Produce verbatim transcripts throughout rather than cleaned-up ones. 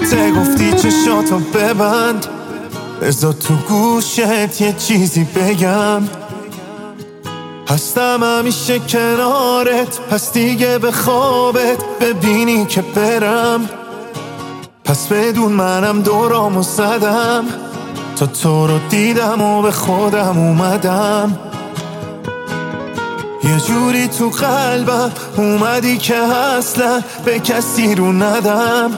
ته گفتی چشاتو ببند، بذار تو گوشت یه چیزی بگم. هستم همیشه کنارت، پس دیگه به خوابت ببینی که برم. پس بدون منم دورامو زدم، تا تو رو دیدم و به خودم اومدم. یه جوری تو قلبم اومدی که اصلا به کسی رو ندم.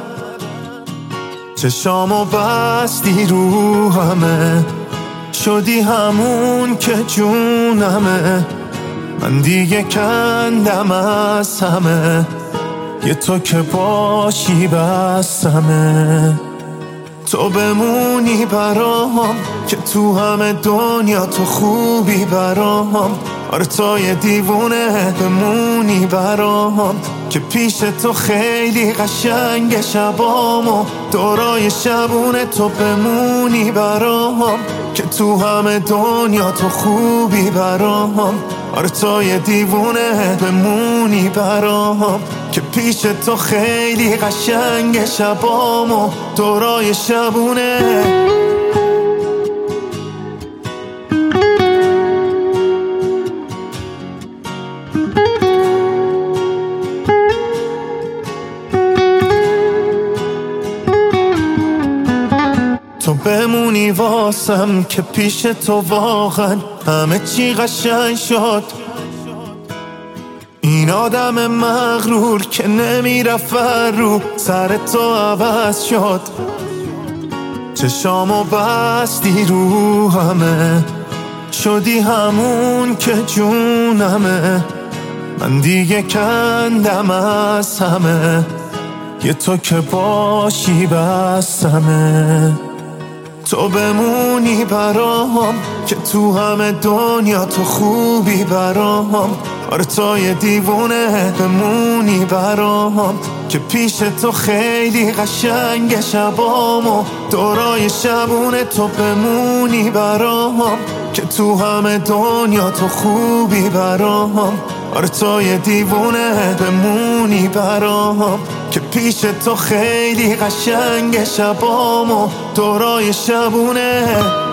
چشامو بستی رو همه، شدی همون که جونمه. من دیگه کندم از همه، یه تو که باشی بسمه. تو بمونی برام که تو همه دنیا تو خوبی برام. آره تو یه دیوونه بمونی برام، که پیش تو خیلی قشنگ شبام و دورای شبونه. تو بمونی برام که تو همه دنیا تو خوبی برام. آره تو یه دیوونه بمونی برام، که پیش تو خیلی قشنگ شبام و دورای شبونه. تو بمونی واسم که پیش تو واقعا همه چی قشنگ شد. این آدم مغرور که نمیرفت رو سر تو عوض شد. چشامو بستی رو همه، شدی همون که جونمه. من دیگه کندم از همه، یه تو که باشی بسمه. تو بمونی برام که تو همه دنیا تو خوبی برام. آره تو یه دیوونه بمونی برام، که پیش تو خیلی قشنگ شبام و دورای شبونه. تو بمونی برام که تو همه دنیا تو خوبی برام. آره تو یه دیوونه بمونی برام، که پیش تو خیلی قشنگ شبام و دورای شبونه.